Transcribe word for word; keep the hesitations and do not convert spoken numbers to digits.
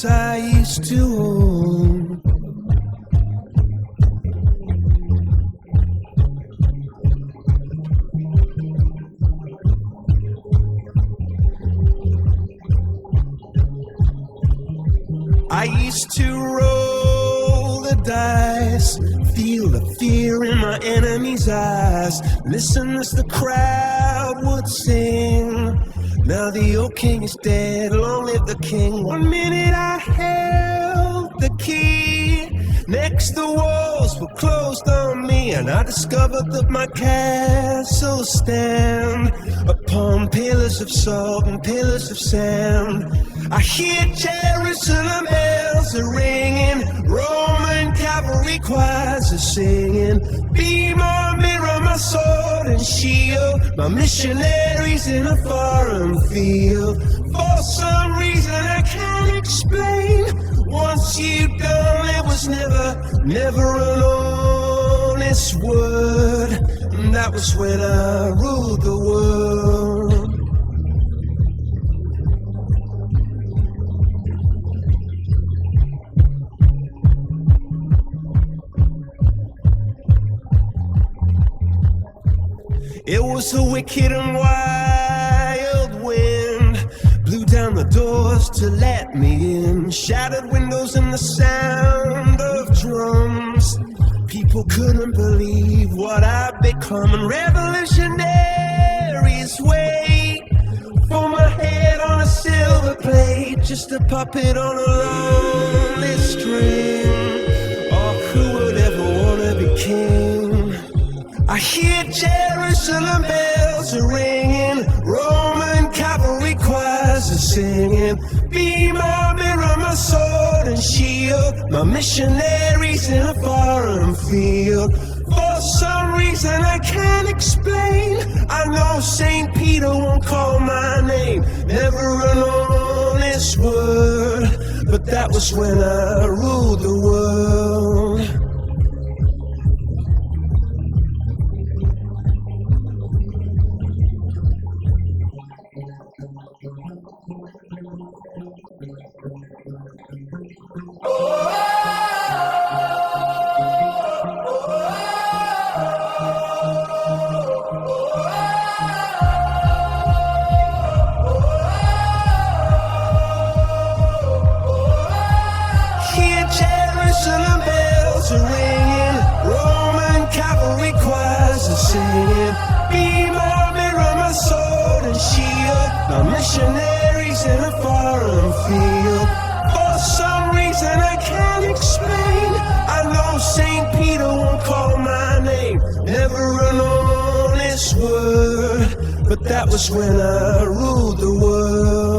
house I used to own. I used to roll the dice, feel the fear in my enemy's eyes, listen as the crowd would sing. Now the old king is dead, long live the king. One minute I held the key, next the walls were closed on me, and I discovered that my castle stand upon pillars of salt and pillars of sand. I hear Jerusalem bells are ringing, Roman cavalry choirs are singing. Be my mirror, my sword and shield, my missionaries in a foreign field. For some reason I can't explain, once you've gone it was never, never an honest word. And that was when I ruled the world. It was a wicked and wild wind, blew down the doors to let me in, shattered windows and the sound of drums. People couldn't believe what I'd become, and revolutionaries wait for my head on a silver plate, just a puppet on a lonely string. Oh, who would ever wanna be king? I hear Jerusalem bells are ringing, Roman cavalry choirs are singing. Be my mirror, my sword and shield, my missionaries in a foreign field. For some reason I can't explain, I know Saint Peter won't call my name, never an honest word. But that was when I ruled the world. Hear Jerusalem bells are ringing, Roman cavalry choirs are singing. Be my mirror, my sword and shield, my missionaries in a foreign field. For some reason I can't explain, I know Saint Peter won't call my name, never an honest word. But that was when I ruled the world.